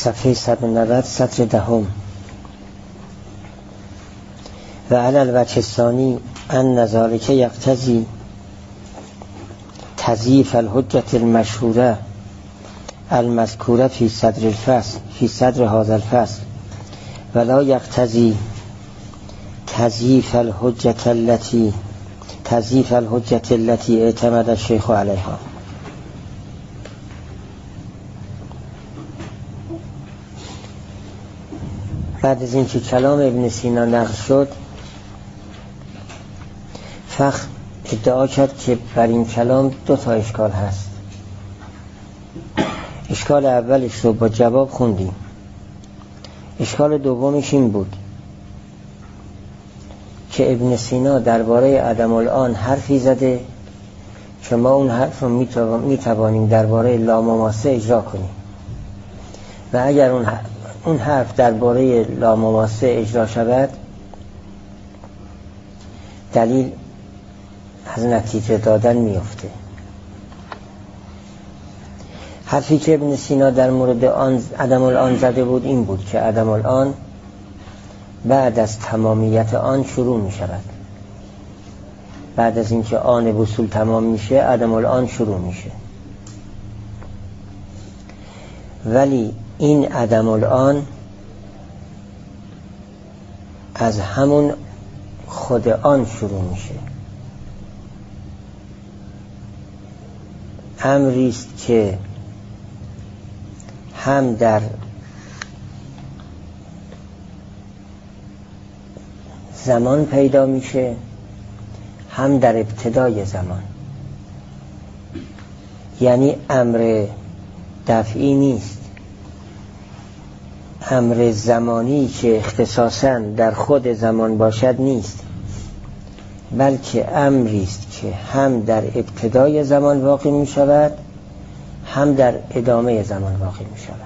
صفحه 190 سطر دهم. و علی الوجه الثانی ان ذلک یقتضی تضعیف الحجة المشهوره المذکوره فی صدر هذا الفصل ولا یقتضی تضعیف الحجة التي اعتمد الشیخ علیها. بعد از اینکه کلام ابن سینا نقل شد، فخر ادعا کرد که بر این کلام دو تا اشکال هست. اشکال اولش رو با جواب خوندیم. اشکال دومش این بود که ابن سینا درباره عدم الآن حرفی زده که ما اون حرف رو میتوانیم درباره لامماسه اجرا کنیم و اگر اون حرف درباره لامماسه اجرا شود دلیل از نتیجه دادن میفته. حرفی که ابن سینا در مورد عدم الآن زده بود این بود که عدم الآن بعد از تمامیت آن شروع می شود. بعد از اینکه آن وصول تمام میشه عدم الآن شروع میشه. ولی این عدم الآن از همون خود آن شروع میشه. امریست که هم در زمان پیدا میشه هم در ابتدای زمان. یعنی امر دفعی نیست، امر زمانی که اختصاصاً در خود زمان باشد نیست، بلکه امریست که هم در ابتدای زمان واقع می شود هم در ادامه زمان واقع می شود.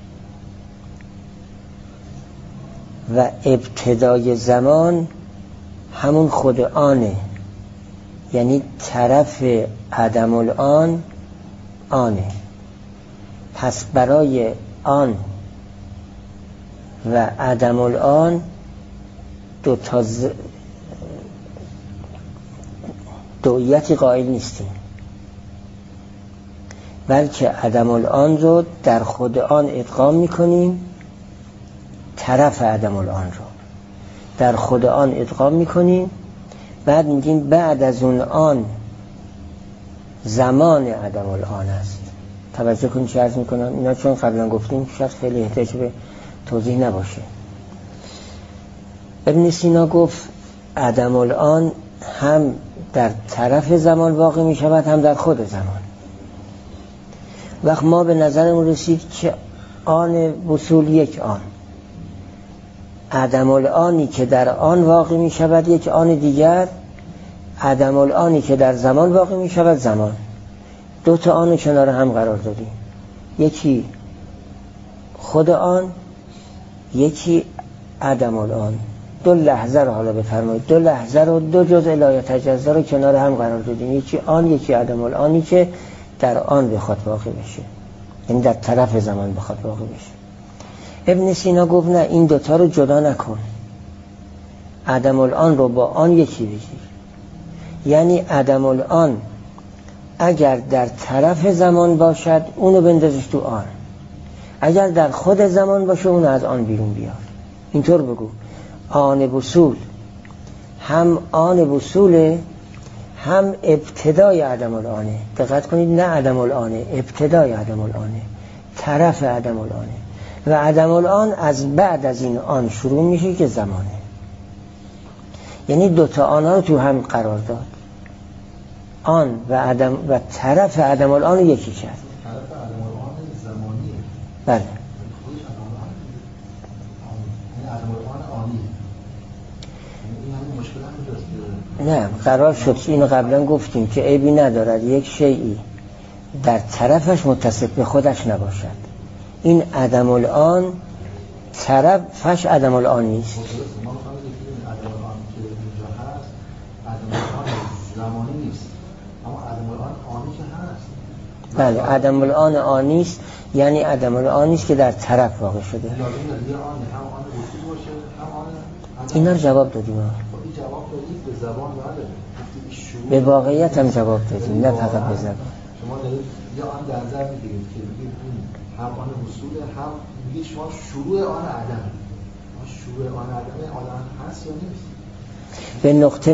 و ابتدای زمان همون خود آنه، یعنی طرف عدم الآن آنه. پس برای آن و عدم الآن دویتی قائل نیستیم، بلکه عدم الآن رو در خود آن ادغام میکنیم، طرف عدم الآن رو در خود آن ادغام میکنیم، بعد میگیم بعد از اون آن زمان عدم الآن است. توجه کنید چه عرض میکنم؟ اینا چون قبلا گفتیم شاید خیلی احتیاج به توضیح نباشه. ابن سینا گفت عدم الآن هم در طرف زمان واقع می شود هم در خود زمان. وقت ما به نظرمون رسید که آن وصول یک آن، عدم الآنی که در آن واقع می شود یک آن دیگر، عدم الآنی که در زمان واقع می شود زمان. دو تا آن کنار هم قرار دادیم، یکی خود آن یکی عدم الآن. دو لحظه رو حالا بفرمایید، دو لحظه رو دو جزء لا یتجزا رو کنار هم قرار دادیم، یکی آن یکی عدم الآنی که در آن بخواد واقع بشه، یعنی در طرف زمان بخواد واقع بشه. ابن سینا گفت نه، این دوتا رو جدا نکن، عدم الآن رو با آن یکی بگیر. یعنی عدم الآن اگر در طرف زمان باشد اونو بندازش تو آن، اگر در خود زمان باشه اونو از آن بیرون بیار. اینطور بگو آن وصول هم آن وصوله هم ابتدای عدم الآنه. دقت کنید، نه عدم الآنه، ابتدای عدم الآنه، طرف عدم الآنه. و عدم الآن از بعد از این آن شروع میشه که زمانه. یعنی دوتا آنها رو تو هم قرار داد، آن و عدم و طرف عدم الآن رو یکی کرد. طرف عدم الآن زمانیه. بله. نه، قرار شد اینو قبلا گفتیم که عیبی ندارد یک شیئی در طرفش متصف به خودش نباشد. این عدم الآن طرفش عدم الآن نیست. بله، عدم الآن آنی است، یعنی عدم الآن نیست که در طرف واقع شده. لازم داره یه آن هم آن وصول باشه هم آن اینا رو جواب دادیم. این جواب دادید به زبان نداره. به واقعیت هم جواب دادیم، نه فقط به زبان. شما دارید یه آن در نظر میگیرید که هم آن وصول هم میگید شما شروع آن عدم. شروع آن عدم آدم هست یا نیست؟ به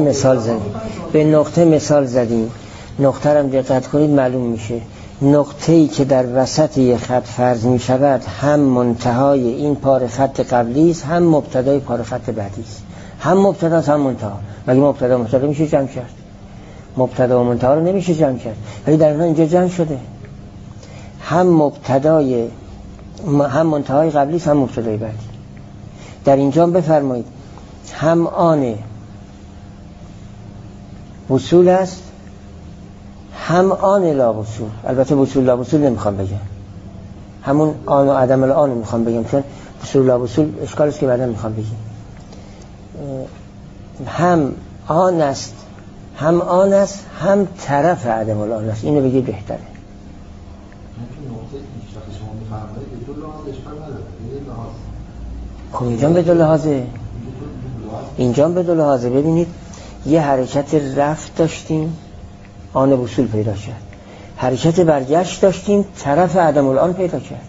نقطه مثال زدیم. نقطه هم دقت کنید معلوم میشه. نقطه‌ای که در وسط یک خط فرض می شود هم منتهای این پاره خط قبلی است، هم مبتدای پاره خط بعدی است. هم مبتدا هم منتها. مگه مبتدا میشه جمع کرد؟ مبتدا و منتها رو نمیشه جمع کرد، ولی در اینجا جمع شده. هم منتهای قبلی است، هم مبتدای بعدی. در اینجا بفرمایید هم آن وصول است، هم آن لا وصول. البته وصول لا وصول نمیخوام بگم، همون آن و عدم الآن میخوام بگم، چون وصول لا وصول اشکال است که بعدا میخوام بگم. هم آن است هم طرف عدم الآن است. اینو بگید بهتره. خب اینجا به دو لحاظه. ببینید یه حرکت رفت داشتیم، آن وصول پیدا کرد. حرکت برگشت داشتیم، طرف عدم الآن پیدا کرد.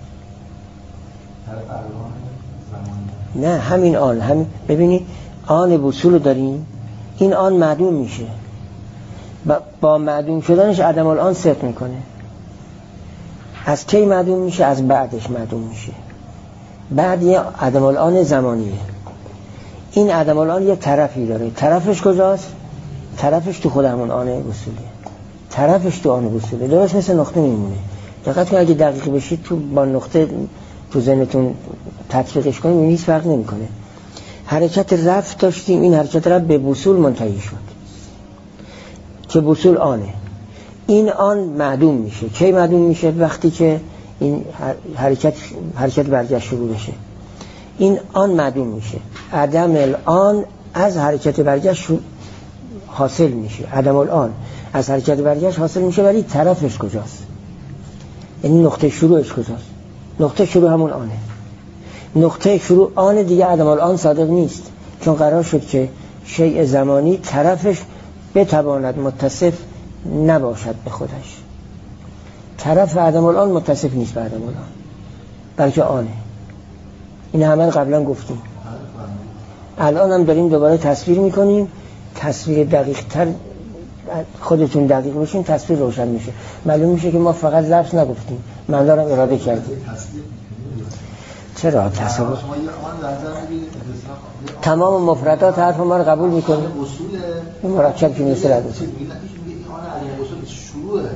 نه همین آن، ببینید آن وصول داریم، این آن معدوم میشه، با معدوم شدنش عدم الآن صدق میکنه. از کی معدوم میشه؟ از بعدش معدوم میشه. بعد یه عدم الآن زمانیه. این عدم الآن یه طرفی داره. طرفش کجاست؟ طرفش تو خود همون آن وصوله. طرفش تو آن وصوله. درست مثل نقطه میمونه. دقت کنید اگه دقیق بشید تو با نقطه تو ذهنتون تطبیقش کنید این هیچ فرق نمیکنه. حرکت رفت داشتیم، این حرکت رفت به وصول منتهی شد که وصول آنه. این آن معدوم میشه. کی معدوم میشه؟ وقتی که این حرکت برگشت شروع بشه. این آن معدوم میشه. عدم الآن از حرکت برگشت حاصل میشه. عدم الآن از حرکت برگشت حاصل میشه، ولی طرفش کجاست؟ یعنی نقطه شروعش کجاست؟ نقطه شروع همون آنه. نقطه شروع آن دیگه عدم الآن صادق نیست، چون قرار شد که شیء زمانی طرفش بتواند متصف نباشد به خودش. طرف عدم الآن متصف نیست به عدم الآن، بلکه آنه. این همه قبلا گفتیم. الان هم داریم دوباره تصویر میکنیم. تصویر دقیق تر خودتون دقیق بشین تصویر روشن میشه. معلوم میشه که ما فقط لفظ نگفتیم، معنی رو اراده کردیم. چرا تصور؟ تمام مفردات حرف ما رو قبول میکنیم. این مرکب که نیست رد میشه. شروعه.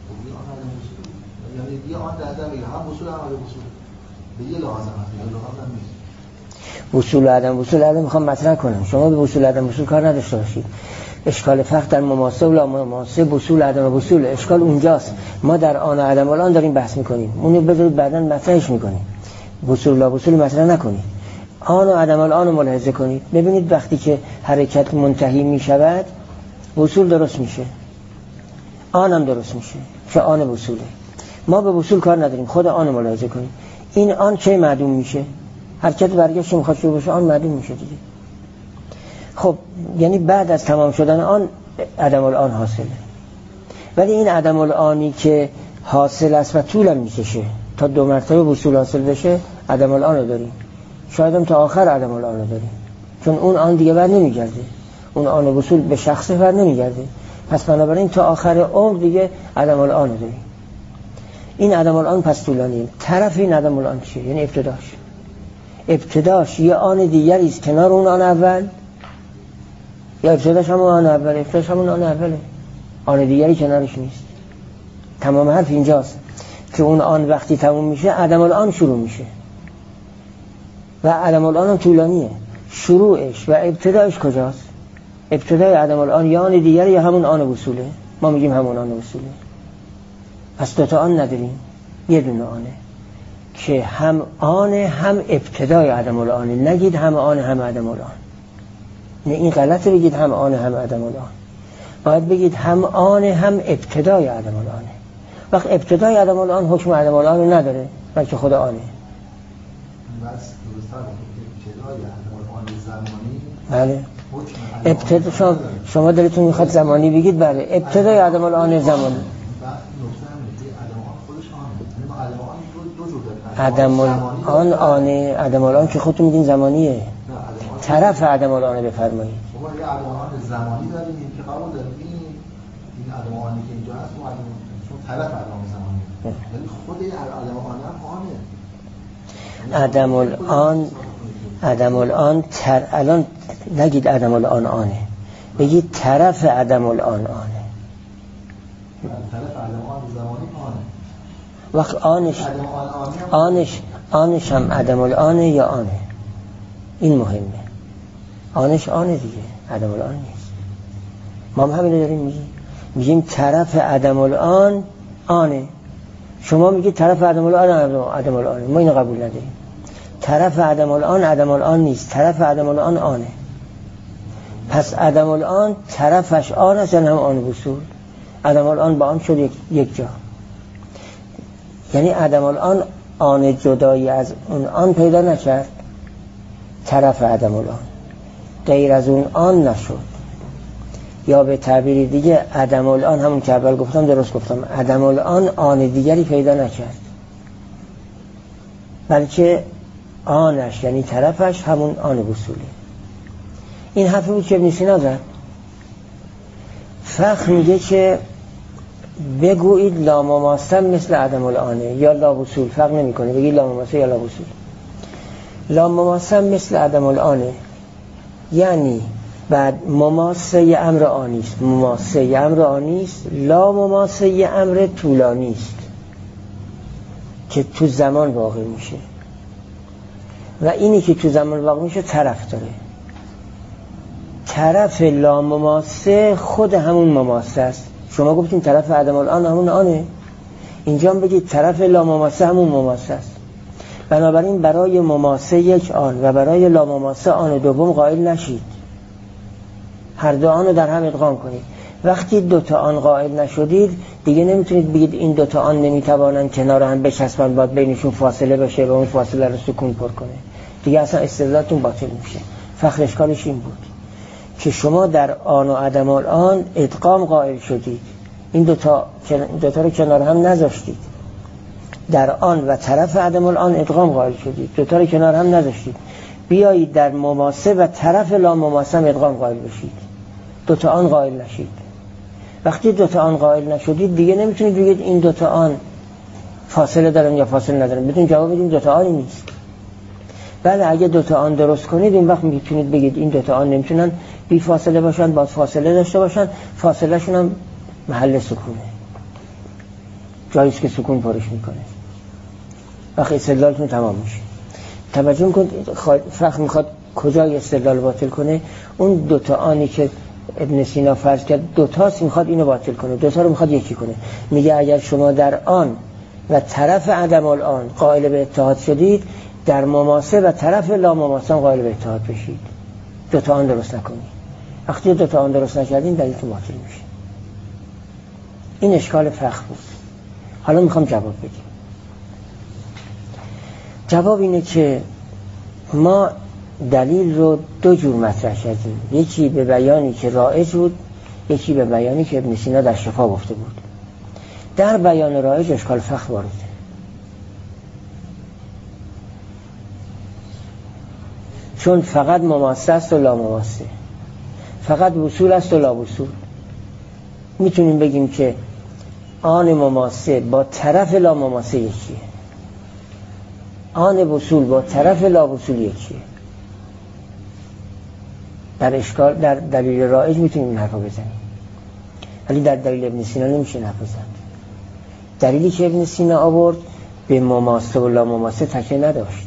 یعنی یه آن در میگه هم وصول هم عدم وصول. به یه لحاظ نیست. وصول عدم میخوام مطرح کنم. شما به وصول عدم وصول کار نداشته باشید. اشکال فرق در مماسه و لا مماسه، وصول عدم وصول، اشکال اونجاست. ما در آن عدم الان داریم بحث میکنیم. اونو بذارید بعداً مطرحش میکنیم. وصول لا وصول مطرح نکنید. آن و عدم الان رو ملاحظه کنید. ببینید وقتی که حرکت منتهی میشود وصول درست میشه، آن هم درست میشه که آن وصوله. ما به وصول کار نداریم، خود آن رو ملاحظه کنید. این آن چه معدوم میشه؟ حرکت برگشت میخواد شروع بشه، آن معدوم میشه دیگه. خب یعنی بعد از تمام شدن آن عدم الآن حاصله. ولی این عدم الآنی که حاصل است و طول میکشه تا 2 مرتبه وصول حاصل بشه، عدم الآن رو داریم. شاید هم تا آخر عدم الآن رو داریم، چون اون آن دیگه بر نمیگرده. اون آن وصول به شخصه بر نمیگرده. پس بنابراین تا آخر عمر دیگه عدم الآن رو داریم. این عدم الآن پس طولانیه. طرف این عدم الآن چیه؟ یعنی ابتداش یه آن دیگری است کنار اون آن اول، یا ابتداش همون آن اوله، ابتداش همون آن اوله، آن دیگری کنارش نیست. تمام حرف اینجاست که اون آن وقتی تموم میشه عدم الآن شروع میشه و عدم الآن هم طولانیه. شروعش و ابتدایش کجاست؟ ابتدای عدم الآن یا آن دیگری یا همون آن وصوله. ما میگیم همون آن وصوله. پس 2 تا آن نداریم، یه دونه آنه که هم آن هم ابتدای عدم الآن. نگید هم آن هم عدم الآن، نه این غلطه بگید هم آن هم عدم الآن. باید بگید هم آن هم ابتدای عدم الآن. وقت ابتدای عدم الان حکم عدم الان رو نداره، بلکه خود آنه. بله. ابتدا شما دلتون میخواد زمانی بگید، بله ابتدای عدم الان زمانی. عدم الان آنه، عدم الان که خودتون میگین زمانیه. طرف عدم الان بفرمایید. شما یه عدم الان زمانی داریم که قبول داریم این عدم الانی که اینجا هست اون طرف عدم زمانی، یعنی خود عدم الان آنه. عدم الان الان نگید عدم الان آنه، بگید طرف عدم الان آنه. طرف عدم الان زمانی آنه. وقت آنش هم عدم الانه یا آنه، این مهمه. آنش آنه دیگه، عدم الان نیست. ما هم همینو داریم میگیم طرف عدم الان آنه. شما میگید طرف عدم الان عدم الانه، ما اینو قبول نداریم. طرف عدم الان نیست، طرف عدم الان آنه. پس عدم الان طرفش آن است، هم آن وصول. عدم الان با آن شد یک جا. یعنی عدم الان آن جدایی از اون آن پیدا نکرد، طرف عدم الان غیر از اون آن نشد. یا به تعبیر دیگه عدم الان همون که اول گفتم، درست گفتم، عدم الان آن دیگری پیدا نکرد، بلکه آنش یعنی طرفش همون آن وصوله. این حرفی بود که ابن سینا زد. فقه میگه که بگویید لا مماثل مثل عدم الانه یا لا وصول، فرق نمیکنه، بگید لا مماثل یا لا وصول. لا مماثل مثل عدم الانه یعنی بعد مماثل امر آنیست، مماثل امر آنیست، لا مماثل امر طولانیست که تو زمان واقع میشه، و اینی که تو زمان واقع میشه طرف داره. طرف لا مماثل خود همون مماثل است. شما گفتین طرف عدم الان همون آنه، اینجا هم بگید طرف لا مماثل همون مماثل است. بنابراین برای مماثل یک آن و برای لا مماثل آن دوم قائل نشید، هر دو آن رو در هم ادغام کنید. وقتی دوتا آن قائل نشدید دیگه نمیتونید بگید این دوتا آن نمیتوانن کنار هم بچسبن، باید بینشون فاصله باشه و اون فاصله رو سکون پر کنه، دیگه اصلا استدلالتون باطل میشه. فخر اشکالش این بود که شما در آن و عدم الان ادغام قائل شدید، این دوتا رو کنار هم نذاشتید. در آن و طرف عدم الان ادغام قائل شدید، دوتا رو کنار هم نذاشتید. بیایید در مماثل و طرف لا مماثل ادغام قائل بشید، دوتا آن قائل نشید. وقتی دوتا آن قائل نشدید دیگه نمیتونید بگید این دوتا آن فاصله دارن یا فاصله ندارن، بتون جواب بدید دوتا آنی نیست. بله اگه دوتا آن درست کنید این وقت میتونید بگید این دوتا آن نمیتونن بی فاصله باشن، باید فاصله داشته باشن، فاصله شون هم محل سکونه، جاییست که سکون پرش میکنه. وقت استدلالتون تمام میشه. توجه کنید فقه میخواد کجای استدلال باطل کنه. اون دوتا آنی که ابن سینا فرض کرد دوتاست، میخواد اینو باطل کنه، دوتا رو میخواد یکی کنه. میگه اگر شما در آن و طرف عدم الان قائل به اتحاد شدید، در مماثل و طرف لا مماثل قائل به اتحاد بشید، دوتا آن درست نکنید. وقتی دوتا آن درست نکردین دلیلتون باطل میشه. این اشکال فقه بود. حالا میخوام جواب بدیم. جواب اینه که ما دلیل رو دو جور مطرح کردیم، یکی به بیانی که رایج بود، یکی به بیانی که ابن سینا در شفا گفته بود. در بیان رایج اشکال فقه وارده، چون فقط مماثل است و لا مماثل، فقط وصول است و لا وصول. میتونیم بگیم که آن مماثل با طرف لا مماثل یکیه، آن وصول با طرف لا وصول یکیه. در اشکال در دلیل رایج میتونیم این حرفا بزنیم، ولی در دلیل ابن سینا نمیشه حرف بزنیم. دلیلی که ابن سینا آورد به مماثل و لا مماثل تکیه نداشت،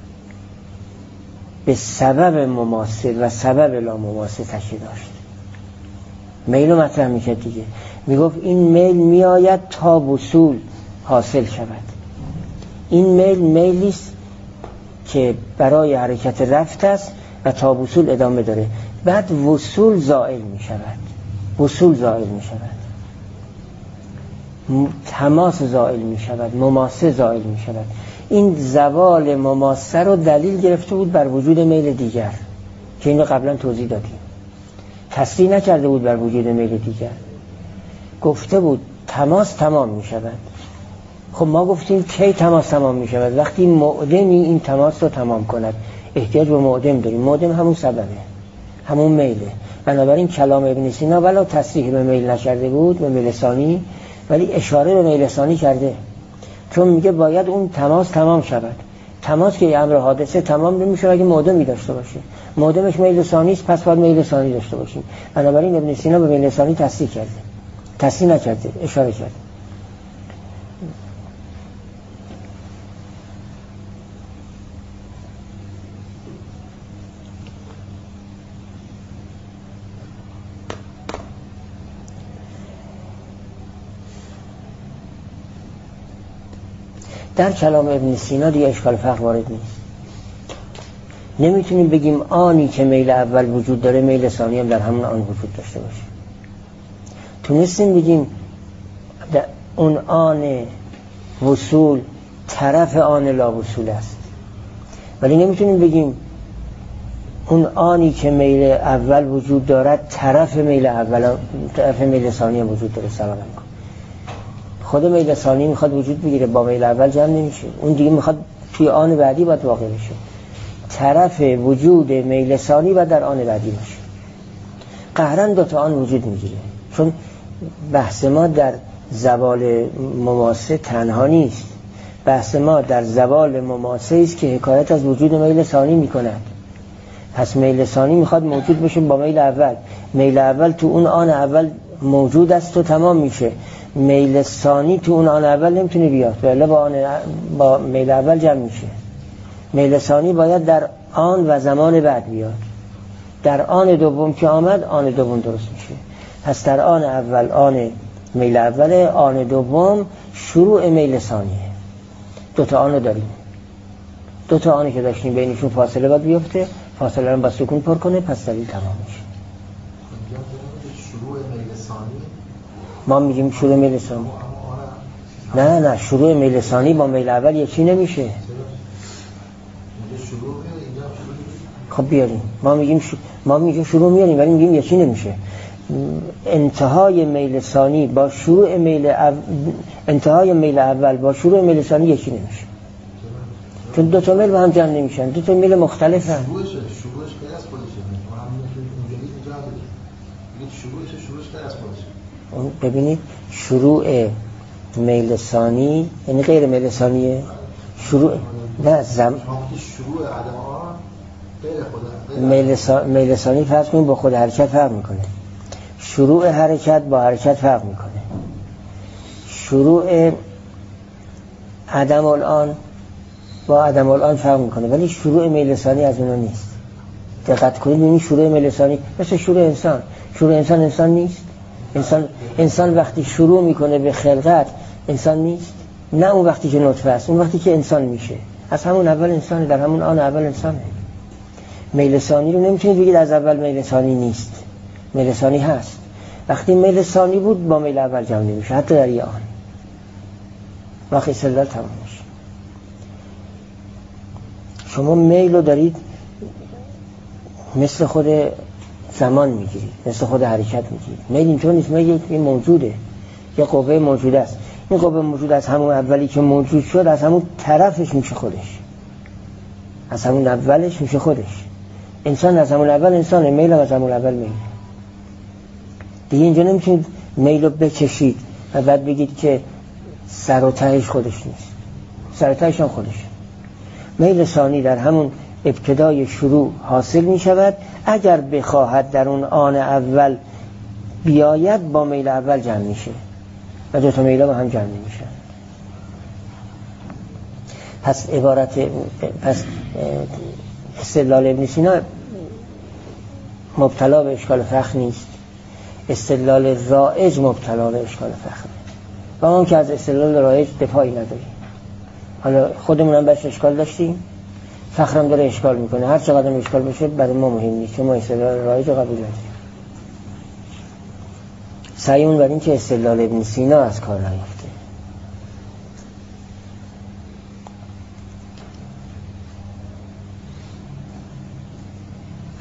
به سبب مماثل و سبب لا مماثل تکیه داشت. میل مطرح میکرد دیگه، میگفت این میل میآید تا وصول حاصل شود. این میلیست که برای حرکت رفت است و تا وصول ادامه داره، بعد وصول زائل می شود، وصول زائل می شود. تماس زائل می شود، مماسه زائل می شود. این زوال مماسه رو دلیل گرفته بود بر وجود میل دیگر که اینو قبلا توضیح دادیم. تصریح نکرده بود بر وجود میل دیگر، گفته بود تماس تمام می شود. خب ما گفتیم کی تماس تمام می شود؟ وقتی معدمی این تماس رو تمام کند. احتیاج به معدم داریم. معدم همون سببه، همون میله. بنابراین کلام ابن سینا ولی تصریح به میل نکرده بود، به میل ثانی، ولی اشاره به میل ثانی کرده، چون میگه باید اون تماس تمام شود. تماس که امر حادثه تمام نمیشه اگه معدمی داشته باشه. معدمش میل ثانی است، پس باید میل ثانی داشته باشیم. بنابراین ابن سینا به میل ثانی تصریح کرده، تصریح نکرده، اشاره کرده. در کلام ابن سینا دیگه اشکال فقر وارد نیست. نمیتونیم بگیم آنی که میل اول وجود داره میل ثانی هم در همون آن وجود داشته باشه. تونستیم بگیم اون آن وصول طرف آن لا وصول است، ولی نمیتونیم بگیم اون آنی که میل اول وجود دارد طرف میل اول، طرف میل ثانی هم وجود داره. سلام علیکم. خود میل ثانی میخواد وجود بگیره، با میل اول جمع نمیشه. اون دیگه میخواد توی آن بعدی باید واقع بشه. طرف وجود میل ثانی و در آن بعدی باشه. قهرن دوتا آن وجود میگیره، چون بحث ما در زوال مماسه تنها نیست. بحث ما در زوال مماسه است که حکایت از وجود میل ثانی میکند. پس میل ثانی میخواد موجود بشه با میل اول. میل اول تو اون آن اول موجود است و تمام میشه. میل ثانی تو اون آن اول نمیتونه بیاد، ولی با میل اول جمع میشه. میل ثانی باید در آن و زمان بعد بیاد. در آن دوم که آمد، آن دوم درست میشه. پس در آن اول آن میل اوله، آن دوم شروع میل ثانیه. دوتا آن رو داریم. دوتا آنی که داشتیم بینشون فاصله باید بیفته، فاصله رو با سکون پر کنه، پس دلیل تمام میشه. شروع میل ثانی ما میگیم شروع میل ثانی. نه شروع میل ثانی با میل اول یکی نمیشه. خب بیاریم. ما میگیم شروع میاریم ولی میگیم یکی نمیشه. انتهای میل ثانی با شروع انتهای میل اول با شروع میل ثانی یکی نمیشه، چون دو تا میل با هم جمع نمیشن، دو تا میل مختلفن. شروعش غیر از خودشه. شروعش غیر از خودشه. ببینید شروع میل ثانی یعنی غیر میل ثانیه. شروع نه شروع عدم غیر خود. میل ثانی فرض کنیم با خود حرکت فرق میکنه. شروع حرکت با حرکت فرق میکنه. شروع عدم الان با عدم الان فرق میکنه، ولی شروع میل ثانی از اونها نیست. دقت کنید ببینید شروع میل ثانی مثل شروع انسان. شروع انسان نیست. انسان وقتی شروع میکنه به خلقت انسان نیست. نه اون وقتی که نطفه است، اون وقتی که انسان میشه. از همون اول انسان، در همون آن اول انسانه. میل ثانی رو نمیتونید بگید از اول میل ثانی نیست. میل ثانی هست. وقتی میل ثانی بود با میل اول جمع نمیشه، حتی در یه آن. وقتی استدلال تمام میشه. شما میل رو دارید مثل خود زمان میگیرید، مثل خود حرکت میگیرید. میل اینطور نیست. میل یه موجوده، یه قوه موجوده است. این قوه موجود از همون اولی که موجود شد، از همون طرفش میشه خودش، از همون اولش میشه خودش. انسان از همون اول انسانه، میل هم از همون اول میل. دیگه اینجا نمیتونید میل رو بکشید و بعد بگید که سر و تهش خودش نیست. سر و تهش هم خودش. میل ثانی در همون ابتدای شروع حاصل می شود. اگر بخواهد در اون آن اول بیاید با میل اول جمع میشه و دو تا میل با هم جمع نمیشن. پس استدلال ابن سینا مبتلا به اشکال فقه نیست. استدلال رائج مبتلا به اشکال فقه و ما که از استدلال رائج دفاعی نداریم. حالا خودمون هم بهش اشکال داشتیم، فقه هم داره اشکال میکنه. هر چقدر اشکال بشه برای ما مهم نیست، چون ما استدلال رائج رو قبول نداریم. سعیمون بر این که استدلال ابن سینا از کار نیفته.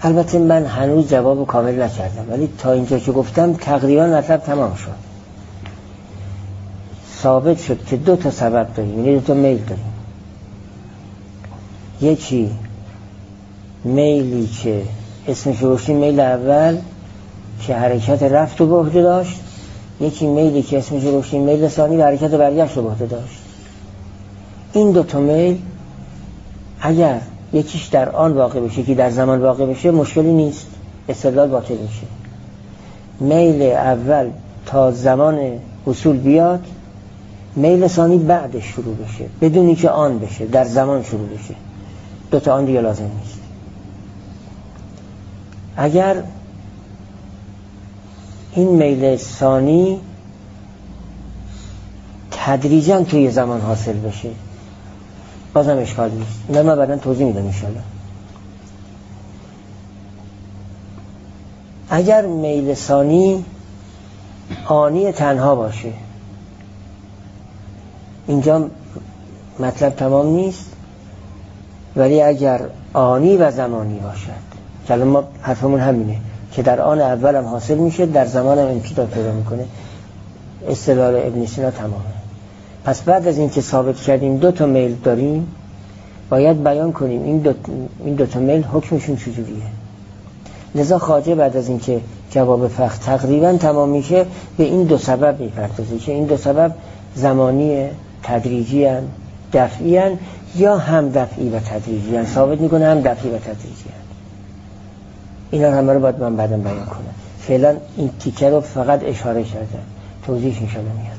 البته من هنوز جواب کامل نکردم، ولی تا اینجا که گفتم تقریبا مطلب تمام شد. ثابت شد که 2 تا سبب داریم، یعنی 2 تا میل داریم. یکی میلی که اسمش رو گفتیم میل اول که حرکت رفت و به عهده داشت، یکی میلی که اسمش رو گفتیم میل ثانی و حرکت برگشت رو به عهده داشت. این 2 تا میل اگر یکیش در آن واقع بشه که در زمان واقع بشه مشکلی نیست، استدلال باطل میشه. میل اول تا زمان وصول بیاد، میل ثانی بعدش شروع بشه بدونی که آن بشه، در زمان شروع بشه. 2 تا آن دیگه لازم نیست. اگر این میل ثانی تدریجاً توی زمان حاصل بشه بازم اشکال نیست. نه من بعداً توضیح میدم انشاءالله. اگر میل ثانی آنی تنها باشه اینجا مطلب تمام نیست، ولی اگر آنی و زمانی باشد که الان ما حرفمون همینه که در آن اول هم حاصل میشه، در زمان هم امتداد پیدا میکنه، استدلال ابن سینا تمامه. پس بعد از این که ثابت کردیم 2 تا میل داریم باید بیان کنیم این 2 تا میل حکمشون چجوریه. لذا خواجه بعد از این که جواب فقه تقریبا تمام میشه به این 2 سبب میپردازه که این 2 سبب زمانی تدریجی هن، دفعی هن، یا هم دفعی و تدریجی هن. ثابت میکنه هم دفعی و تدریجی هن. اینا همه رو باید من بعدم بیان کنم. فعلا این تیکه رو فقط اشاره کردم، توضیح انشاءالله میاد.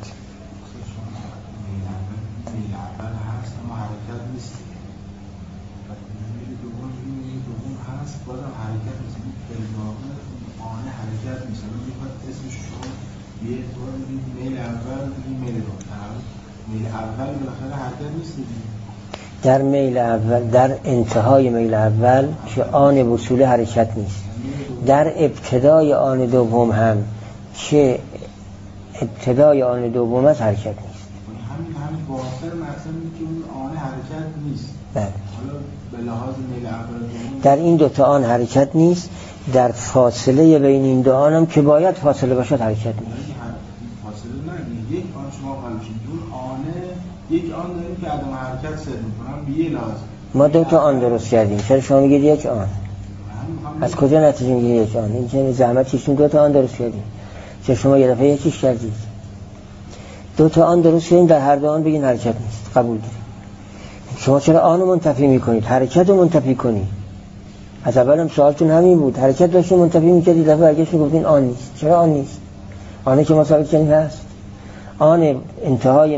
در میل اول، در انتهای میل اول که آن وصول حرکت نیست، در ابتدای آن دوم هم که ابتدای آن دوم از حرکت نیست. همین باطل مثلا که اون آن حرکت نیست. بله. حالا به لحاظ میل اول در این 2 تا آن حرکت نیست، در فاصله بین این 2 آن هم که باید فاصله باشد حرکت نیست. فاصله نه، یک آن شما قلبشید دون آنه، یک آن داریم که عدم حرکت سر میکنم به یه لحاظ. ما 2 تا آن درست کردیم، چرا شما میگید یک آن؟ از کجا نتیجه میگید یک آن؟ این که زحمت کشیدیم 2 تا آن درست کردیم، چرا شما یه دفعه یکیش کردید؟ 2 تا آن درست کردیم، در هر 2 آن بگین حرکت نیست، قبول داریم. شما چرا آن رو منتفی میکنید؟ حرکت رو منتفی کنید. از اولم سوالتون همین بود، حرکت داشتین منتفی میکردید، دفعه برگشت میگفتین آن نیست. چرا آن نیست؟ آنه که ما ثابت کردیم هست. آن انتهای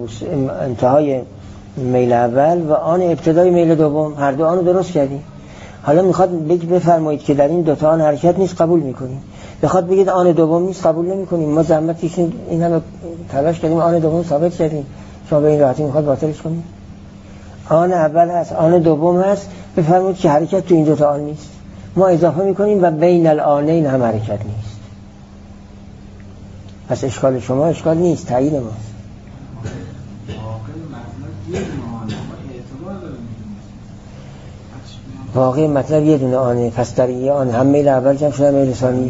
میل اول و آن ابتدای میل دوم، هر 2 آن رو درست کردیم. حالا میخواد بفرمایید که در این 2 تا آن حرکت نیست، قبول میکنیم. بخواد بگید آن دوم نیست، قبول نمیکنیم. ما زحمتش این همه تلاش کردیم آن دوم ثابت کردیم، شما به این راحتی میخواد باطلش کنید؟ آن اول هست، آن دوم هست، بفرمایید که حرکت تو این 2 تا آن نیست. ما اضافه میکنیم و بین الآنین هم حرکت نیست. پس اشکال شما اشکال نیست، تایید ماست. واقعی مطلب یه دونه آنه، پس در یه آن هم میل اول جمع شده میل ثانی.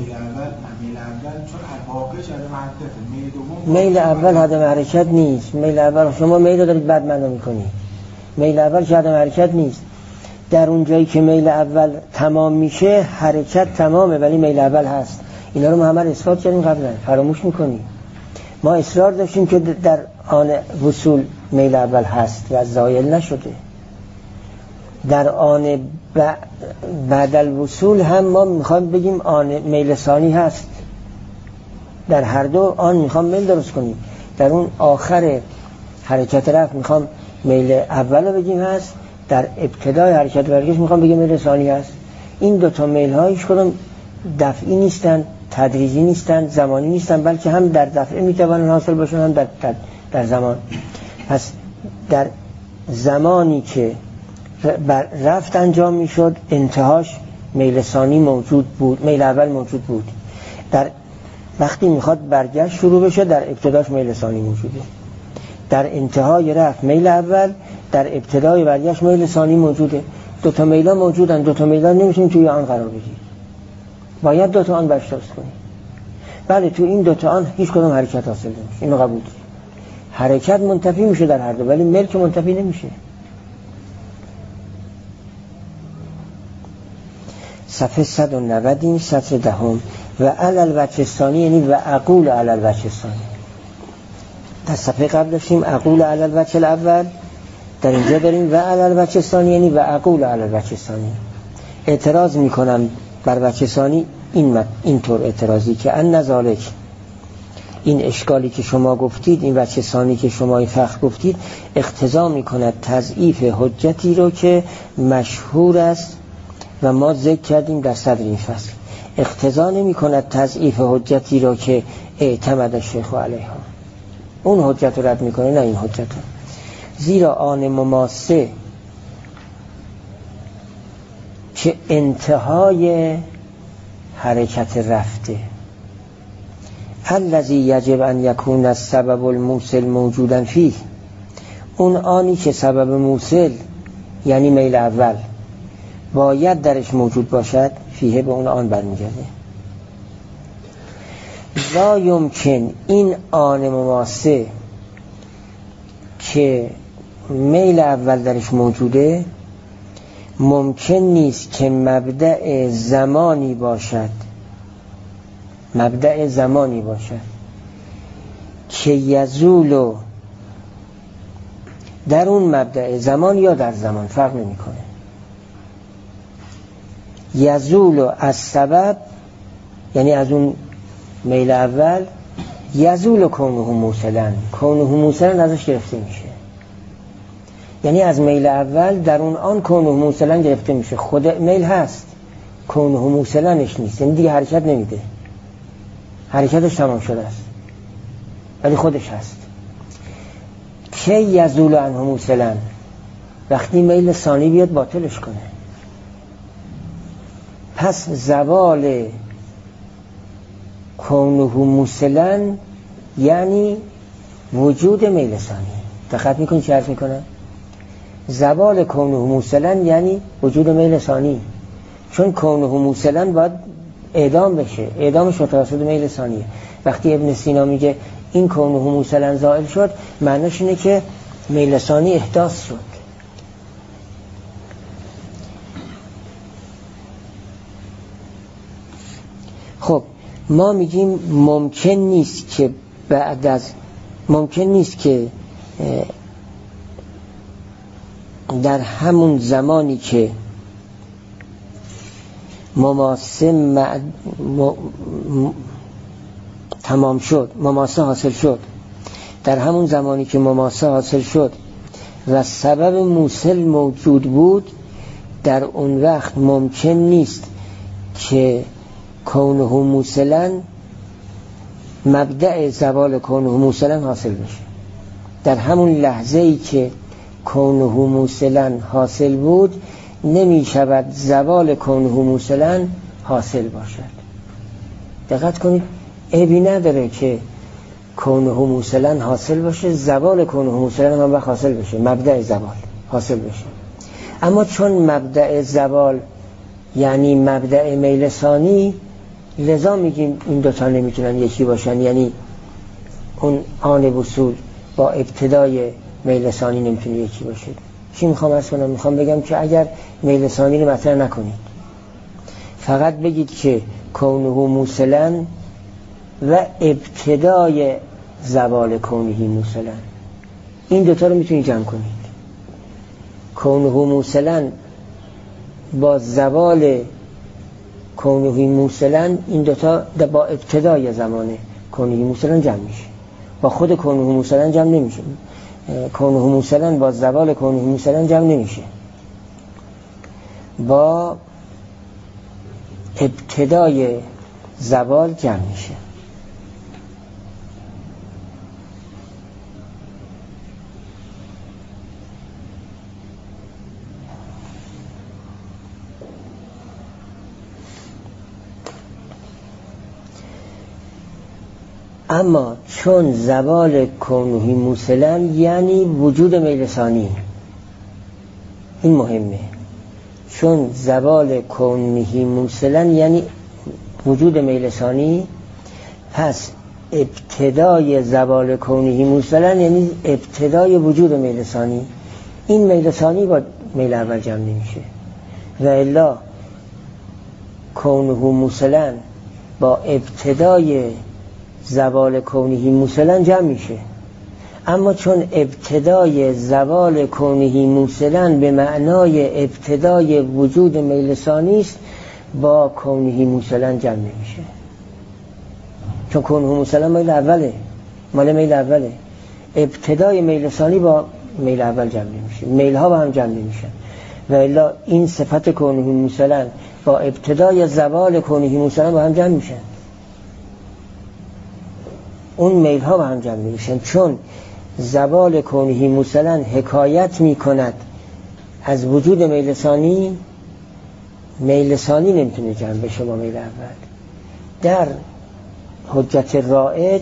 میل اول عدم حرکت نیست. میل اول شما میل دارید بعد معنا میکنید. میل اول که عدم حرکت نیست. در اون جایی که میل اول تمام میشه حرکت تمامه، ولی میل اول هست. اینا رو ما همه اثبات کردیم قبلا، فراموش میکنیم. ما اصرار داشتیم که در آن وصول میل اول هست و زایل نشده. در آن بعد الوصول هم ما میخوایم بگیم آن میل ثانی هست. در هر 2 آن میخوام میل درست کنیم. در اون آخر حرکت رفت میخوام میل اول رو بگیم هست، در ابتدای حرکت برگشت میخوام بگیم میل ثانی هست. این 2 تا میل ها هیچ کدوم دفعی نیستن، تدریجی نیستن، زمانی نیستن، بلکه هم در دفعه میتوانن حاصل باشن هم در زمان. پس در زمانی که رفت انجام میشد انتهاش میل ثانی موجود بود، میل اول موجود بود. در وقتی میخواد برگشت شروع بشه در ابتداش میل ثانی موجوده. در انتهای رفت میل اول، در ابتدای برگشت میل ثانی موجوده. دوتا میلان موجودن، دوتا میلان نمیتونید توی آن قرار بدید، باید دوتا آن برش درست کنید. بله تو این دوتا آن هیچ کدام حرکت حاصل نمیشه، اینو قبول دارید. حرکت منتفی میشه در هر دو، ولی ملک منتفی نمیشه. صفحه 190 این سطر دهم. و علل وجهستانی یعنی و اقول علل وجهستانی. در صفحه قبل داشتیم اقول علل وجه الاول، در اینجا داریم و علل وجهستانی یعنی و اقول علل وجهستانی. اعتراض میکنم بر وجهستانی اینطور اعتراضی که ان ذالک، این اشکالی که شما گفتید، این وجهستانی که شما این فخر گفتید اقتضا میکند تضعیف حجتی رو که مشهور است و ما ذکر کردیم در صدر این فصل. اقتضا نمی کند تضعیف حجتی رو که اعتمد شیخ علیها، اون حجت رو رد میکنه، نه این حجت رو. زیرا آن مماسه که انتهای حرکت رفته، الذی یجب ان یکون السبب الموصل موجودا فیه، اون آنی که سبب موصل یعنی میل اول باید درش موجود باشد، فیه به اون آن برمیگرده. لا یمکن، این آن مماسه که میل اول درش موجوده ممکن نیست که مبدأ زمانی باشد، مبدأ زمانی باشد که یزول در اون مبدأ زمان یا در زمان فرق نمی کنه. یزول از سبب یعنی از اون میل اول، یزول کونه موصلن، کونه موصلن ازش گرفته میشه، یعنی از میل اول در اون آن کونه موصلن گرفته میشه. خود میل هست، کونه موصلنش نیست، یعنی دیگه حرکت نمیده، حرکتش تمام شده است ولی خودش هست. که یزول عنه موصلن، وقتی میل ثانی بیاد باطلش کنه. پس زوال کونه موصلن یعنی وجود میل ثانی. دقت میکنی چه عرض میکنم؟ زوال کونه موصلن یعنی وجود میل ثانی، چون کونه موصلن باید اعدام بشه، اعدامش توسط میل ثانیه. وقتی ابن سینا میگه این کونه موصلن زائل شد، معنیش اینه که میل ثانی احداث شد. خب ما میگیم ممکن نیست که بعد از، ممکن نیست که در همون زمانی که مماسه تمام شد، مماسه حاصل شد، در همون زمانی که مماسه حاصل شد و سبب موصل موجود بود، در اون وقت ممکن نیست که کونه موصلن مبدأ زوال کونه موصلن حاصل بشه. در همون لحظه ای که کونه موصلن حاصل بود نمی شود زوال کونه موصلن حاصل باشد. دقت کنید، عیبی نداره که کونه موصلن حاصل باشه، زوال کونه موصلن هم وقت حاصل بشه، مبدأ زوال حاصل بشه. اما چون مبدأ زوال یعنی مبدأ میل ثانی، لذا میگیم این دوتا نمیتونن یکی باشن، یعنی اون آن وصول با ابتدای میل ثانی نمیتونه یکی باشه. چی میخوام عرض کنم؟ میخوام بگم که اگر میل ثانی رو مطرح نکنید، فقط بگید که کونه موصلن و ابتدای زوال کونه موصلن، این دوتا رو میتونید جمع کنید. کونه موصلن با زوال کونه موصلن، این دوتا با ابتدای زمان کونه موصلن جمع میشه، با خود کونه موصلن جمع نمیشه. کونه موصلن با زوال کونه موصلن جمع نمیشه، با ابتدای زوال جمع میشه. اما چون زوال کونه موصلن یعنی وجود میل ثانی، این مهمه، چون زوال کونه موصلا یعنی وجود میل ثانی، پس ابتدای زوال کونه موصلا یعنی ابتدای وجود میل ثانی. این میل ثانی با میل اول جمع نمیشه و الا کونه موصلا با ابتدای زوال کونه موصلا جمع میشه. اما چون ابتدای زوال کونه موصلا به معنای ابتدای وجود میل ثانی است، با کونه موصلا جمع نمیشه، چون کونه موصلا میل اوله، مال میل اوله. ابتدای میل ثانی با میل اول جمع نمیشه، میل ها با هم جمع نمیشن و الا این صفت کونه موصلا با ابتدای زوال کونه موصلا با هم جمع میشن، اون میل ها با هم جمع نمیشن. چون زوال کونه موصلا حکایت میکند از وجود میل ثانی، میل ثانی نمیتونه جمع بشه با میل اول. در حجت رائج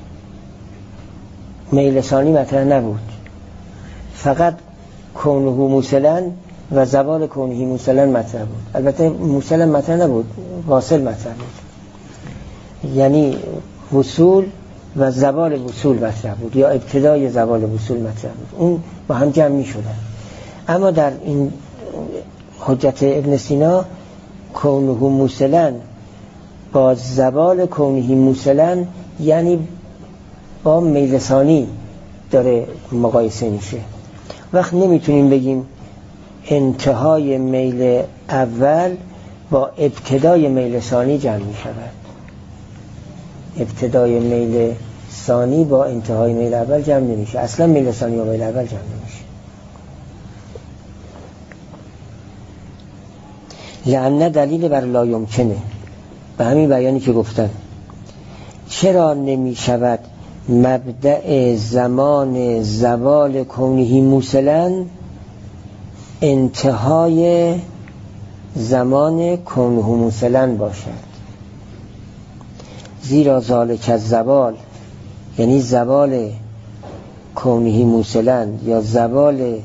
میل ثانی مطرح نبود، فقط کونه موصلا و زوال کونه موصلا مطرح بود. البته موصلا مطرح نبود، واصل مطرح بود، یعنی وصول و زوال وصول مطرح بود یا ابتدای زوال وصول مطرح بود، اون با هم جمع می شدن. اما در این حجت ابن سینا کونه موصلا با زوال کونه موصلا یعنی با میل ثانی داره مقایسه میشه. وقت نمیتونیم بگیم انتهای میل اول با ابتدای میل ثانی جمع می شود، ابتدای میل ثانی با انتهای میل اول جمع نمیشه، اصلا میل ثانی با میل اول جمع نمیشه. لعنه دلیل بر لا یمکنه، به همین بیانی که گفتن. چرا نمی شود مبدأ زمان زوال کونه موصلا انتهای زمان کونه موصلا باشد؟ زیرا ذالک الزوال یعنی زوال کونه موصلا یا زوال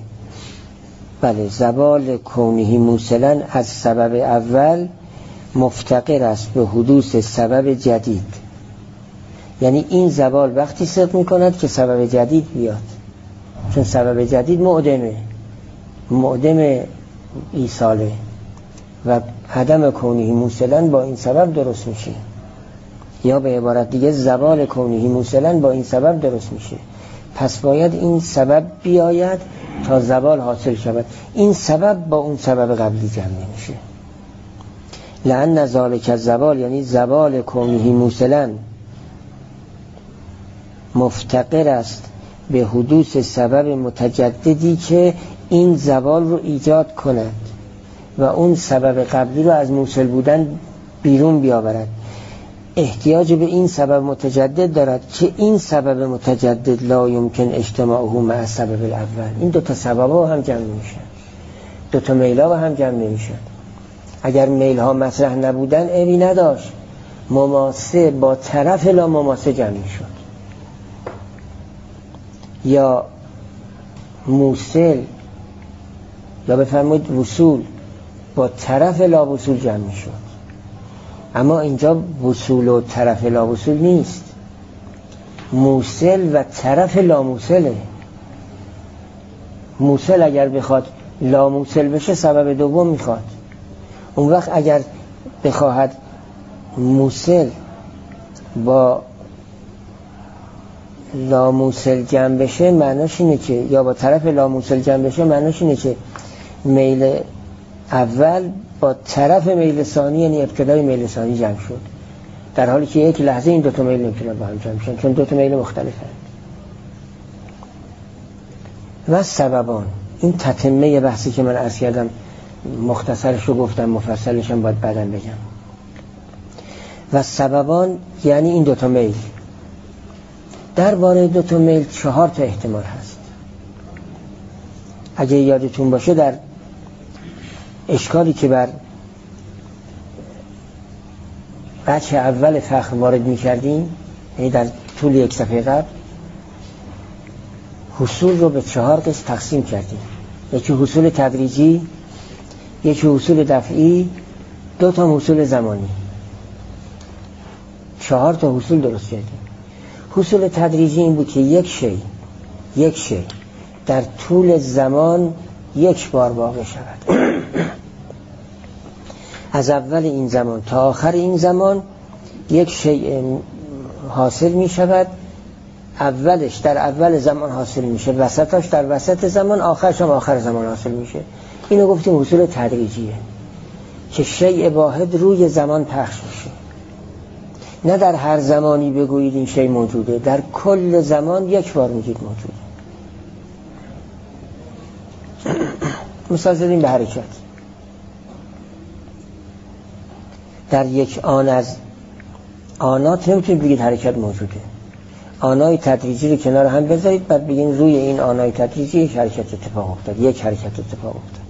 کونه موصلا از سبب اول مفتقر است به حدوث سبب جدید. یعنی این زوال وقتی صدق می کند که سبب جدید بیاد، چون سبب جدید معدم ایصاله و عدم کونه موصلا با این سبب درست میشه، یا به عبارت دیگه زوال کونه موصلا با این سبب درست میشه. پس باید این سبب بیاید تا زوال حاصل شود. این سبب با اون سبب قبلی جمع نمیشه. لأن ذالک الزوال یعنی زوال کونه موصلا مفتقر است به حدوث سبب متجددی که این زوال رو ایجاد کند و اون سبب قبلی رو از موصل بودن بیرون بیاورد. احتیاج به این سبب متجدد دارد که این سبب متجدد لا یمکن اجتماعه مع سبب الاول. این دوتا سبب ها هم جمع نمیشن، دوتا میل ها هم جمع نمیشن. اگر میل ها مطرح نبودن عیبی نداشت، مماسه با طرف لا مماسه جمع میشد، یا موصل یا بفرمایید وصول با طرف لا وصول جمع میشد. اما اینجا وصول و طرف لا وصول نیست، موصل و طرف لا موصله. موصل اگر بخواد لا موصل بشه سبب دوم میخواد. اون وقت اگر بخواهد موصل با لا موصل جمع بشه معناش اینه که، یا با طرف لا موصل جمع بشه معناش اینه که میل اول با طرف میل ثانی یعنی ابتدای میل ثانی جمع شد، در حالی که یک لحظه این دوتا میل نمیتونن با هم جمع شن چون دوتا میل مختلفن. و سببان، این تتمه بحثی که من عرض کردم، مختصرش رو گفتم، مفصلش هم باید بعداً بگم. و سببان یعنی این دوتا میل. درباره دوتا میل 4 تا احتمال هست. اگه یادتون باشه در اشکالی که بر بچه اول فخر وارد می کردیم، یعنی در طول یک صفحه قبل، حصول رو به 4 قسم تقسیم کردیم. یکی حصول تدریجی، یکی حصول دفعی، 2 تا حصول زمانی، 4 تا حصول درست کردیم. حصول تدریجی این بود که یک شی در طول زمان یک بار واقع شود. از اول این زمان تا آخر این زمان یک شی حاصل می شود. اولش در اول زمان حاصل میشه، وسطش در وسط زمان، آخرش هم آخر زمان حاصل میشه. اینو گفتیم حصول تدریجیه که شیء واحد روی زمان پخش میشه. نه در هر زمانی بگویید این شیء موجوده، در کل زمان یک بار میگید موجوده. مثال زدیم به حرکت. در یک آن از آنات نمیتونید بگید حرکت موجوده. آنای تدریجی رو کنار هم بذارید، بعد بگین روی این آنای تدریجی یک حرکت اتفاق افتاد، یک حرکت اتفاق افتاد.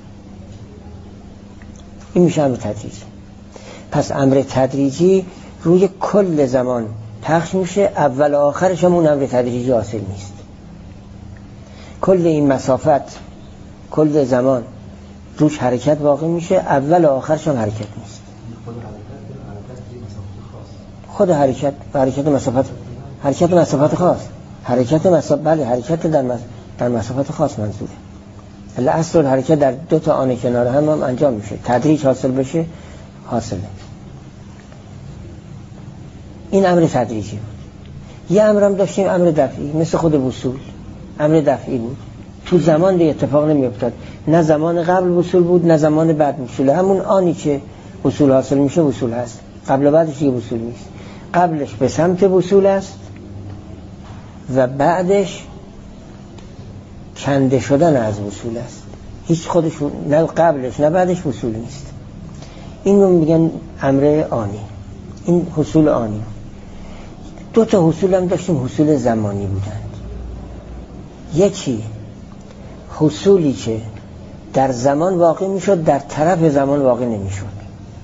این میشه امر تدریجی. پس امر تدریجی روی کل زمان پخش میشه، اول و آخرش هم اون امر تدریجی حاصل نیست. کل این مسافت، کل زمان روش حرکت واقع میشه، اول و آخرش هم حرکت نیست. خود حرکت مسافت خاص، بله حرکت در مسافت خاص منظوره. اصل حرکت در 2 تا آن کنار هم انجام میشه، تدریج حاصل بشه حاصله. این امر تدریجی بود. یه امر هم داشتیم، امر دفعی، مثل خود وصول، امر دفعی بود. تو زمان به اتفاق نمی افتاد، نه زمان قبل وصول بود نه زمان بعد وصول. همون آنی که وصول حاصل میشه وصول هست، قبل و بعدش دیگه وصول نیست. قبلش به سمت وصول است و بعدش کنده شدن از وصول است. هیچ خودش نه قبلش نه بعدش وصول نیست. این رو میگن امر آنی. این حصول آنی. 2 تا حصول هم داشتیم، حصول زمانی بودند. یکی حصولی که در زمان واقع میشد، در طرف زمان واقع نمیشد.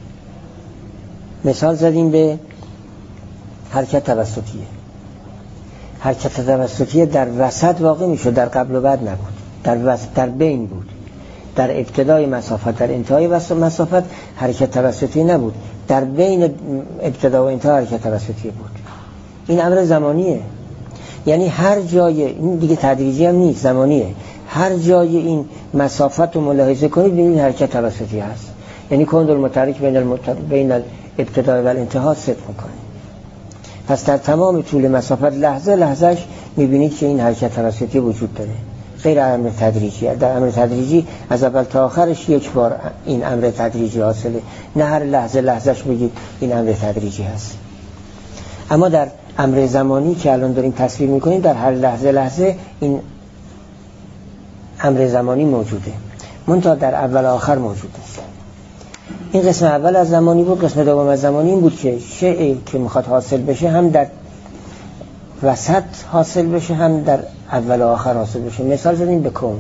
مثال زدیم به حرکت توسطیه. حرکت توسطیه در وسط واقع میشد، در قبل و بعد نبود، در بین بود. در ابتدای مسافت، در انتهای مسافت حرکت توسطیه نبود، در بین ابتدا و انتها حرکت توسطیه بود. این امر زمانیه. یعنی هر جای، این دیگه تدریجی هم نیست، زمانیه. هر جای این مسافت رو ملاحظه کنید ببینید حرکت توسطیه هست. یعنی کند المتحرک بین الابتدا و الانتها صدق میکنه. پس در تمام طول مسافت لحظهش میبینید که این حرکت توسطی وجود داره، غیر امر تدریجی. در امر تدریجی از اول تا آخرش یک بار این امر تدریجی حاصله، نه هر لحظهش بگید این امر تدریجی هست. اما در امر زمانی که الان داریم تصویر میکنیم، در هر لحظه این امر زمانی موجوده، منتها در اول آخر موجود است. این قسم اول از زمانی بود. قسم دوم از زمانی این بود که شیئی که میخواد حاصل بشه هم در وسط حاصل بشه هم در اول و آخر حاصل بشه. مثال زدیم به کون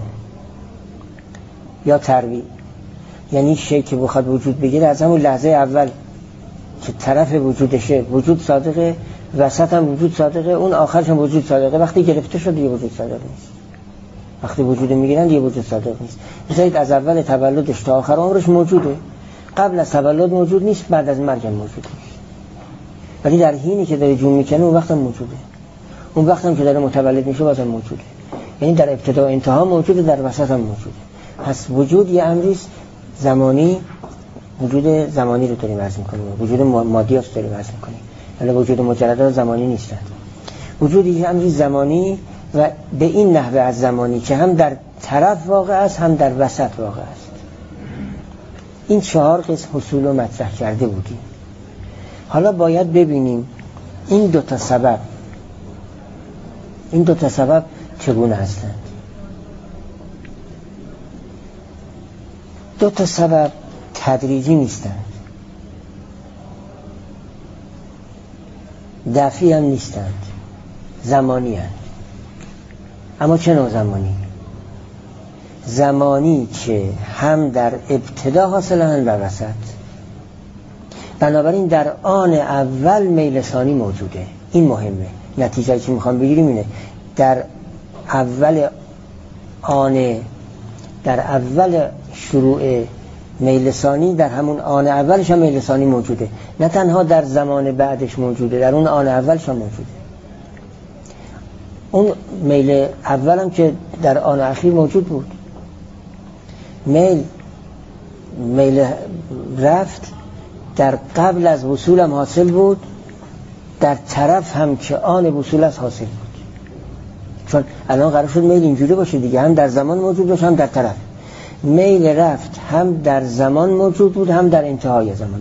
یا تروی. یعنی شیئی که بخواد وجود بگیره از همون لحظه اول که طرف وجودشه وجود صادقه، وسط هم وجود صادقه، اون آخرش هم وجود صادقه. وقتی گرفته شد دیگه وجود صادق نیست. وقتی وجود میگیرن دیگه وجود صادق نیست. مثلا از اول تولدش تا آخر عمرش موجوده، قبل از تولد موجود نیست، بعد از مرگ موجود نیست. ولی در حینی که داره جون میکنه اون وقت هم موجوده، اون وقت هم که داره متولد میشه بازم موجوده. یعنی در ابتدا و انتها موجوده، در وسط هم موجوده. پس وجود یه امریست زمانی، وجود زمانی رو داریم عرض میکنیم، وجود مادی هست داریم عرض میکنیم، ولی وجود مجرد زمانی نیستند. وجود یه امری زمانی و به این نحوه از زمانی که هم در طرف واقع است هم در وسط واقع است. این 4 قسم حصول رو مطرح کرده بودیم. حالا باید ببینیم این 2 تا سبب چگونه هستند. 2 تا سبب تدریجی نیستند، دفعی هم نیستند، زمانی هستند. اما چه نوع زمانی؟ زمانی که هم در ابتدا حاصلند و وسط. بنابراین در آن اول میل ثانی موجوده. این مهمه. نتیجه که میخوام بگیریم اینه، در اول شروع میل ثانی در همون آن اولش هم میل ثانی موجوده، نه تنها در زمان بعدش موجوده، در اون آن اولش هم موجوده. اون میل اول هم که در آن اخیر موجود بود. میل رفت در قبل از وصول هم حاصل بود، در طرف هم که آن وصول از حاصل بود. چون الان قرار شد میل اینجوری باشه دیگه، هم در زمان موجود باشه هم در طرف. میل رفت هم در زمان موجود بود هم در انتهای زمان.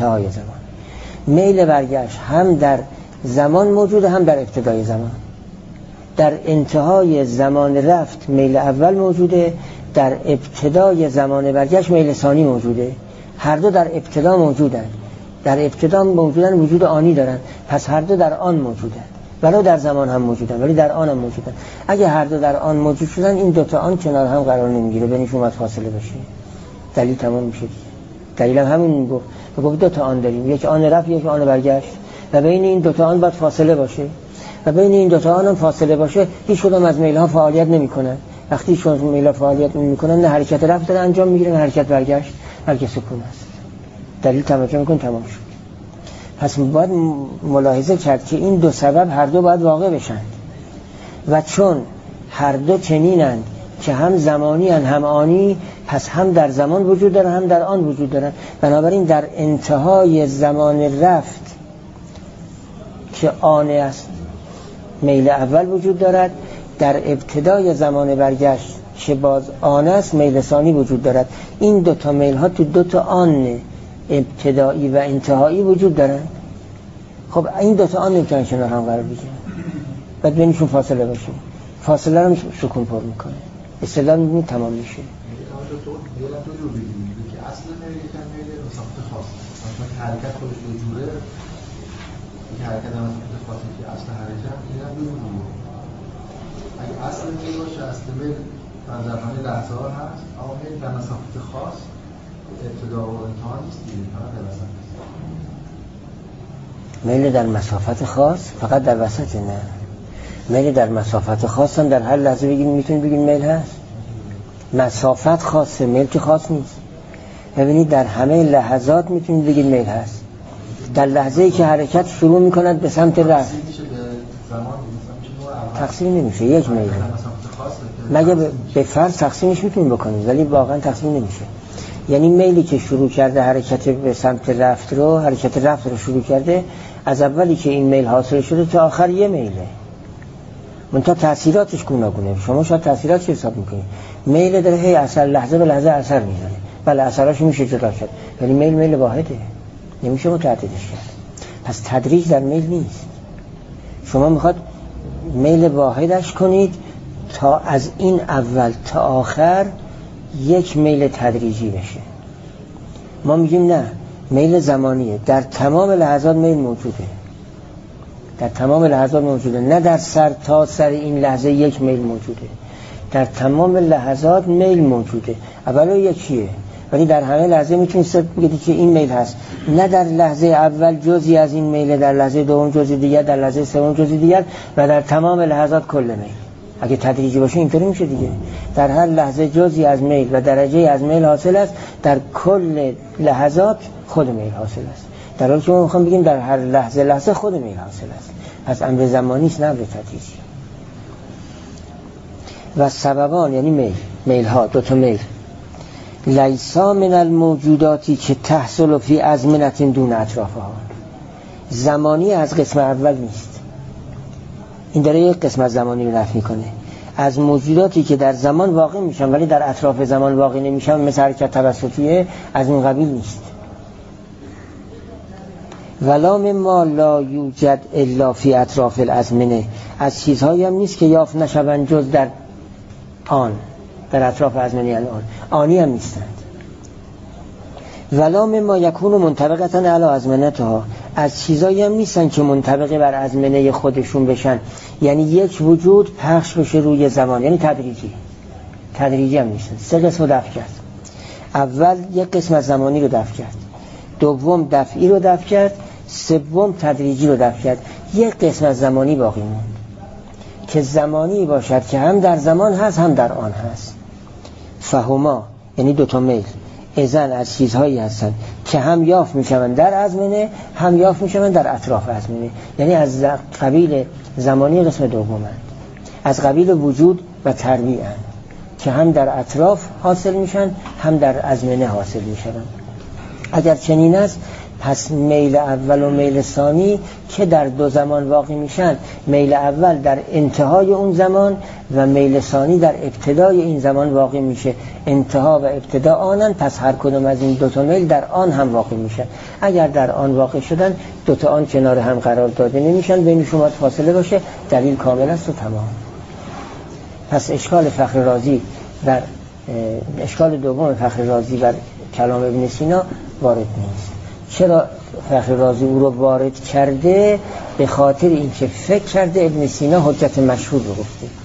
میل برگشت هم در زمان موجود هم در ابتدای زمان. در انتهای زمان رفت میل اول موجوده، در ابتدای زمان برگشت میل ثانی موجوده. هر دو در ابتدا موجودن. در ابتدا موجودن، وجود آنی دارن، پس هر دو در آن موجودن. ولو در زمان هم موجودن ولی در آن هم موجودن. اگه هر دو در آن موجود شدن، این دوتا آن کنار هم قرار نمیگیره، بینشون باید فاصله باشه. دلیل تمام میشه. دلیل هم همین گفت دوتا آن داریم، یک آن رفت یک آن برگشت، و بین این دوتا آن باید فاصله باشه، و بین این دوتا آن هم فاصله باشه. هیچ کدوم از میل ها فعالیت نمیکنن. وقتی شون میل ها فعالیت نمیکنن، نه حرکت رفت داره انجام میگیره، نه حرکت برگشت، بلکه سکون است. دلیل توجه میکن تمام شد. پس باید ملاحظه کرد که این دو سبب هر دو باید واقع بشن، و چون هر دو چنینند که هم زمانی هم آنی، پس هم در زمان وجود دارن هم در آن وجود دارن. بنابراین در انتهای زمان رفت که آن است میل اول وجود دارد، در ابتدای زمان برگشت که باز آن است میل ثانی وجود دارد. این دوتا میل ها تو دوتا آن ابتدایی و انتهایی وجود دارن. خب این دوتا آن نمیتونن کنار هم قرار بگیرن، باید بینشون فاصله باشه. فاصله رو سکون پر میکنه، استدلال میبینید تمام میشه. که اصل میل یکم میل مسافت خاص، مثلا حرکت خودش دو جوره، که حرکت هم مسافت خاصی که اصل حرکت این هم دو جوره. اگه اصل میل باشه، اصل میل در زمان لحظه ها هست، اما میل در مسافت خاص ابتدا و انتها نیست دیگه، فقط در وسط است. میل در مسافت خاص فقط در وسط نه، میل در مسافت خاص هم در هر لحظه میتونید بگید میل هست. مسافت خاصه، میل که خاص نیست. ببینید در همه لحظات میتونید بگید میل هست. در لحظه‌ای که حرکت شروع میکند به سمت رفت تقسیم نمیشه، یک میل مگه به فرض تقسیمش میتونید بکنید، ولی واقعا تقسیم نمیشه. یعنی میلی که شروع کرده حرکت به سمت رفت رو شروع کرده، از اولی که این میل حاصل شده تا آخر یه میله، منتها تأثیراتش گوناگونه. شما شاید تأثیراتش حساب میکنید، میل داره هی اثر، لحظه به لحظه اثر میزنه. بله اثراش میشه جدا کرد، ولی میل واحده، نمیشه متعددش کرد. پس تدریج در میل نیست. شما میخواد میل واحدش کنید تا از این اول تا آخر یک میل تدریجی بشه. ما میگیم نه، میل زمانیه، در تمام لحظات میل موجوده، در تمام لحظات موجوده، نه در سر تا سر این لحظه یک میل موجوده، در تمام لحظات میل موجوده. اولا یکیه، ولی در همه لحظه میتونید بگید که این میل هست. نه در لحظه اول جزئی از این میل، در لحظه دوم جزئی دیگر، در لحظه سوم جزئی دیگر، و در تمام لحظات کل میل. اگه تدریجی باشه اینطوری میشه دیگه. در هر لحظه جزئی از میل و درجه از میل حاصل است، در کل لحظات خود میل حاصل است. در حالی که ما میخوام بگیم در هر لحظه خود میل حاصل است. پس امر زمانی است نه امر تدریجی. و سببان یعنی میل ها، دو تا میل، لیسا من الموجوداتی که تحصل فی ازمنة دون اطرافها، زمانی از قسم اول نیست. این داره یک قسم از زمانی رو نفی میکنه. از موجوداتی که در زمان واقع میشن ولی در اطراف زمان واقع نمیشن، مثل حرکت توسطیه، از این قبیل نیست. ولا مما لا یوجد الا فی اطراف الازمنه، از چیزهایی هم نیست که یافت نشوند جز در آن، در اطراف ازمنه الان، آنی هم نیستند. ولا مما یکون منطبقتا علی ازمنتها، از چیزایی هم نیستن که منطبق بر ازمنه خودشون بشن، یعنی یک وجود پخش بشه روی زمان، یعنی تدریجی هم نیستن. سه قسم رو دفع کرد. اول یک قسم از زمانی رو دفع کرد، دوم دفعی رو دفع کرد، سوم تدریجی رو دفع کرد. یک قسم از زمانی باقی موند که زمانی باشد که هم در زمان هست هم در آن هست. فهما یعنی دوتا میل، اذن از چیزهایی هستند که هم یافت میشوند در ازمنه، هم یافت میشوند در اطراف ازمنه. یعنی از قبیل زمانی قسم دومند، از قبیل وجود و ترویعند که هم در اطراف حاصل میشن، هم در ازمنه حاصل میشن. اگر چنین است، پس میل اول و میل ثانی که در دو زمان واقع میشن، میل اول در انتهای اون زمان و میل ثانی در ابتدای این زمان واقع میشه. انتها و ابتدا آنن، پس هر کدوم از این دوتا میل در آن هم واقع میشن. اگر در آن واقع شدن، دوتا آن کنار هم قرار داده نمیشن، بین شما فاصله باشه، دلیل کامل است و تمام. پس اشکال فخر رازی در اشکال دوم فخر رازی بر کلام ابن سینا وارد نیست. چرا فخر رازی او رو وارد کرده؟ به خاطر اینکه فکر کرده ابن سینا حجت مشهور رو گفته.